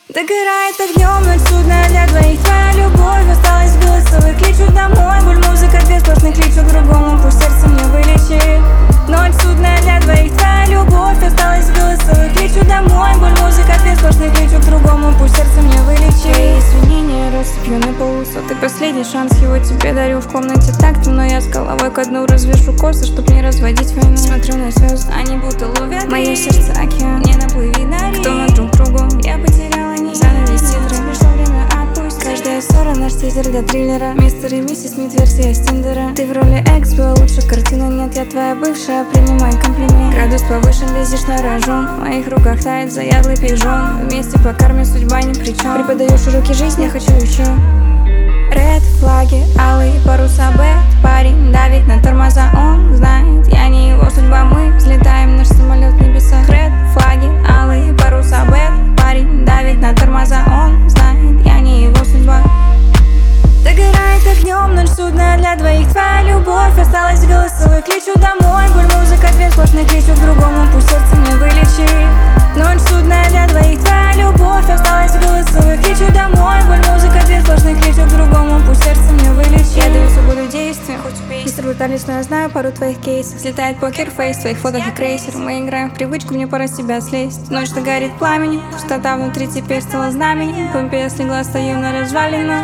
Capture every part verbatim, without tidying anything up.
Догорает огнем ночь судная для двоих. Твоя любовь осталась в голосовых. Кричу домой, боль, музыка, две сплошных. Кричу к другому, пусть сердце мне вылечит. Ночь судная для двоих. Твоя любовь осталась в голосовых. Кричу домой, боль, музыка, две сплошных. Кричу к другому, пусть сердце мне вылечит. Твои извинения россыпью на полу сотый. Последний шанс его тебе дарю. В комнате так темно, я с головой ко дну развешу косы, чтоб не разводить войну. Смотрю на звезды, они будто ловят мое сердце океан. Не наплыви на рейс. Кто над друг другом, я потеряла нить. Занавес титры, пришло время отпустить. Каждая ссора наш тизер для триллера. Мистер и миссис Смит, версия с Тиндера. Ты в роли экс, была лучше, картина нет. Я твоя бывшая, принимай комплимент. Градус повышен, лезешь на рожон. В моих руках тает заядлый пижон. Вместе по карме, судьба ни при чем. Преподаешь уроки жизни, я хочу еще. Ред флаги, алые паруса, бэт. Парень давит на тормоза, он знает, я не его судьба. Мы взлетаем, наш самолет в небесах. Ред флаги, алые паруса, бэт. Парень давит на тормоза, он знает, я не его судьба. Догорает огнем ночь судная для двоих. Твоя любовь осталась в голосовых. Кричу домой, боль, музыка, две сплошных. Кричу к другому, пусть сердце мне вылечит. Ночь судная для двоих. Твоя любовь осталась в голосовых. Кричу домой, боль, музыка, две сплошных. Кричу к другому, пусть сердце мне вылечит. Я даю свободу действиям, хоть убей. Мистер бруталист, но я знаю пару твоих кейсов. Слетает покерфейс, в твоих фоток и крейсер. Мы играем в привычку, мне пора с себя слезть. Ночь горит пламени, пустота внутри теперь стала знаменем. Помпея слегла, стою на развалинах.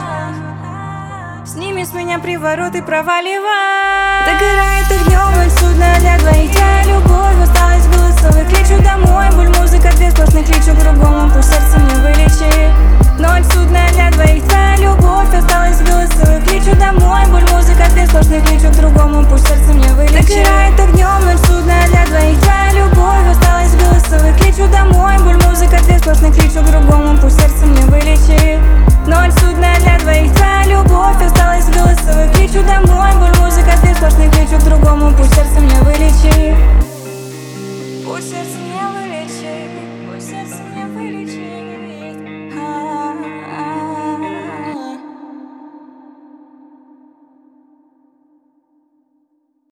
Сними с меня приворот и проваливай. Догорает огнем ночь судная для двоих. Твоя любовь осталась в голосовых. Кричу домой, боль, музыка, две сплошных. Кричу к другому, пусть сердце мне